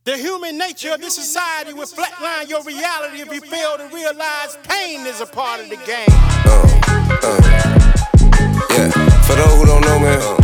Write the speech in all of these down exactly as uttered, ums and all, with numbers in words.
The human nature of this society will flatline your reality if you fail to realize pain is a part of the game. Uh, uh, yeah, for those who don't know, man, uh,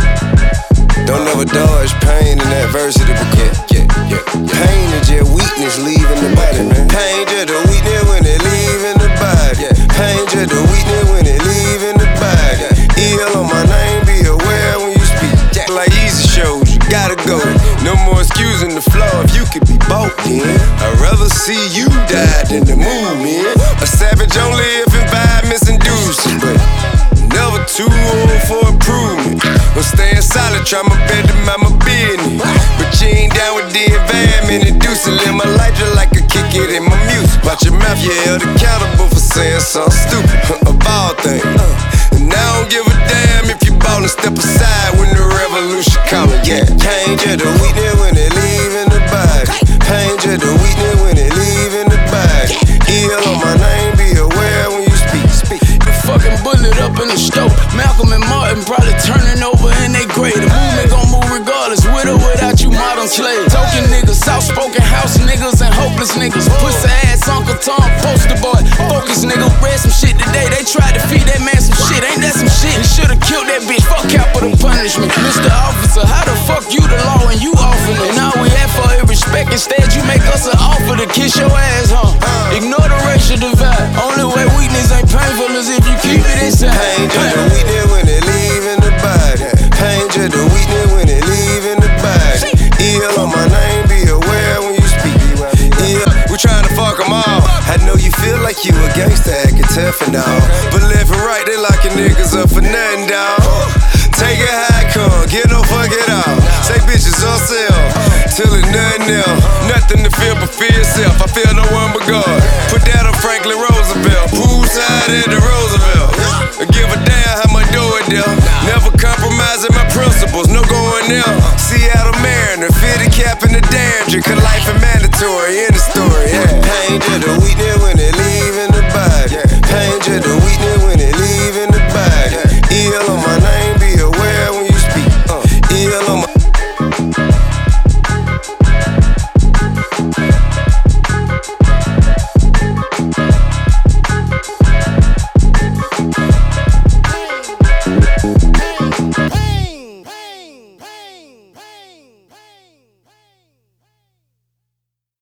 don't ever dodge pain and adversity, because yeah, yeah, yeah, yeah. Pain is just weakness leaving the body, man. Pain just the weakness when it leaving the body. Yeah. Pain just the weakness when it leaving the body. Yeah. E L on my name, be aware when you speak. Yeah. Like easy shows, you gotta go. No more excusing the flaw if you could be both, then I'd rather see you die than the movement. A savage only if environment's inducing, but never too old for improvement. I'm staying solid, try my best to mind my business, but you ain't down with the environment inducing. Live my life just like I kick it in my music. Watch your mouth, you're held accountable for saying something stupid. Of all things, and I don't give a damn if you ballin'. Step aside when the revolution coming. Yeah, pain just the weakness when it leaving the body. Pain just the weakness when it leaving the body. E L on my name, be aware when you speak. Speak. The fucking bullet up in the stove. Malcolm and Martin probably turning over in they grave. The movement gon' move regardless, with or without you modern slaves. Token niggas, soft-spoken house niggas, and hopeless niggas. Pussy ass Uncle Tom, poster boy, focus nigga. Read some shit today, they tried to feed that man some shit. Ain't that some shit? He should've killed that bitch, fuck capital punishment. Mister Officer, how the fuck you the law and you offering it? Now we have for it respect, instead you make us an offer to kiss your ass, huh? Ignore the racial divide, only way weakness ain't painful is if you keep it inside. Pain just the weakness when it leaving the body. Pain just the weakness when it leaving the body. E L on my name, be aware when you speak. E L, we tryna fuck them all. I know you feel like you a gangster, acting tough and all, but left and right, they locking niggas up for nothing, dawg. Take it how it come, get no fuck it all. Say bitches on sale, till it nothing else. Nothing to feel but fear yourself. I feel no one but God. Put that on Franklin Roosevelt, poolside at the Roosevelt. Give a damn how much do it there. Never compromising my principles, no going there.